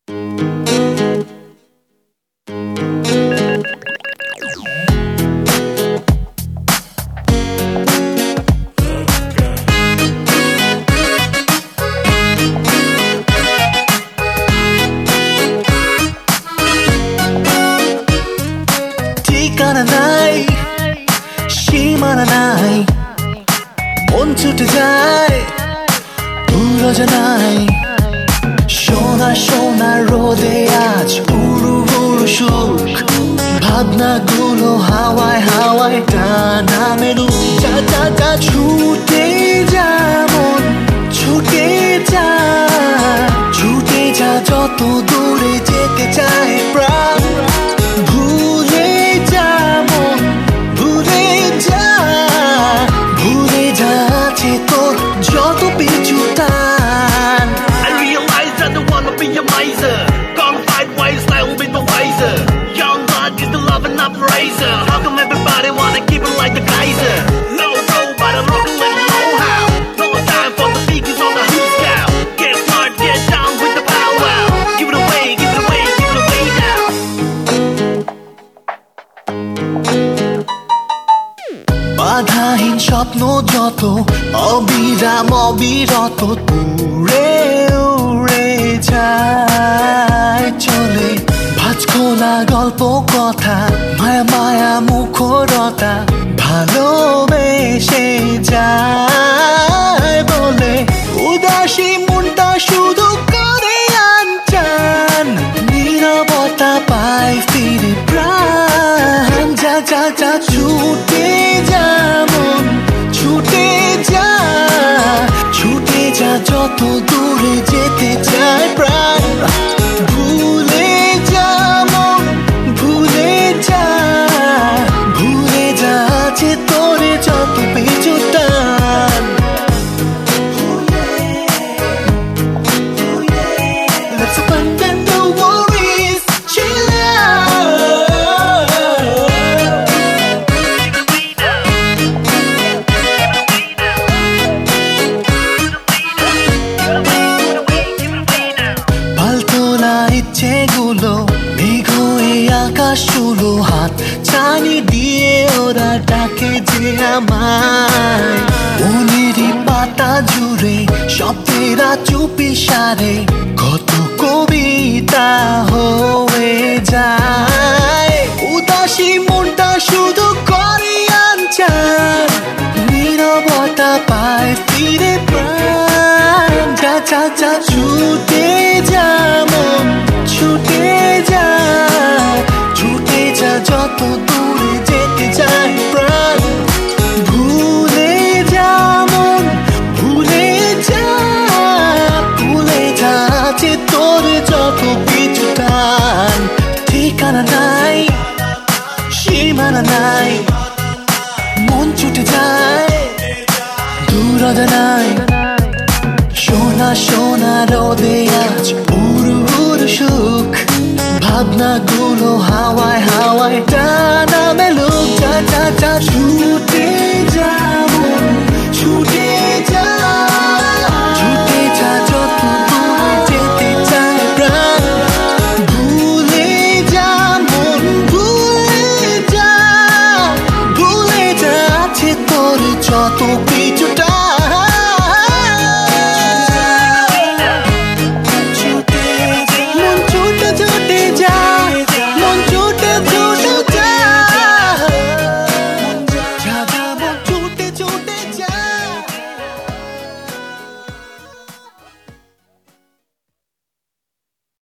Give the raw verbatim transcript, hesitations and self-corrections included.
ঠিকানা নাই, সীমানা নাই, মন ছুটে যায় পুরো জানাই। সোনা সোনা রোদে আজ উড়ু উড়ু সুখ, ভাবনাগুলো হাওয়ায় হাওয়ায় টানা মেরু। যা যা যা ছুটে যা মন, ছুটে যা, ছুটে যা যত দূরে যেতে চায় প্রাণ। ভুলে যা মন, ভুলে যা, ভুলে যা আছে তোর যত পিছু টান। I realize I don't wanna be a miser. Gonna fight wise, style with the wiser. Young blood is the love and not razor. How come everybody wanna keep it like the Kaiser? Low low, but I'm rocking with the know-how. No time for the biggies on the who's cow. Get smart, get down with the powwow. Give it away, give it away, give it away now. বাধাহীন স্বপ্ন যত অবিরাম অবিরত উড়ে উড়ে যায় চলে। ভাঁজ খোলা গল্প কথা, মায়া মায়া মুখরতা, ভালোবেসে যায় বলে। উদাসী মনটা শুধু করে আনচান, নীরবতা পায় ফিরে প্রাণ। যা যা যা ছুটে যা মন, ছুটে যা, ছুটে যা যত দূরে যেতে চায় প্রাণ। ভুলে যা মন, ভুলে যা, ভুলে যা আছে তোরে যত পিছু টান। Let's abandon the worries, chill out. পালতোলা ইচ্ছেগুলো মেঘ হয়ে আকাশ তুলো, হাত ছানি দিয়ে ওরা ডাকে যে আমায়। মনেরই পাতা জুড়ে শব্দেরা চুপি সারে, কত কবিতা হয়ে যায়। উদাসী মনটা শুধু করে আনচান, নীরবতা পায় ফিরে প্রাণ। যা যা যা ছুটে যা মন, ছুটে যা, ছুটে যা যত দূরে যেতে চায় প্রাণ। ভুলে যা মন, ভুলে যা, ভুলে যা আছে তোর যত পিছু টান। ঠিকানা নাই, সীমানা নাই, মন ছুটে যায় দূর অজানায়। সোনা সোনা রোদে আজ উড়ু উড়ু সুখ, ভাবনাগুলো হাওয়ায় হাওয়ায় টান।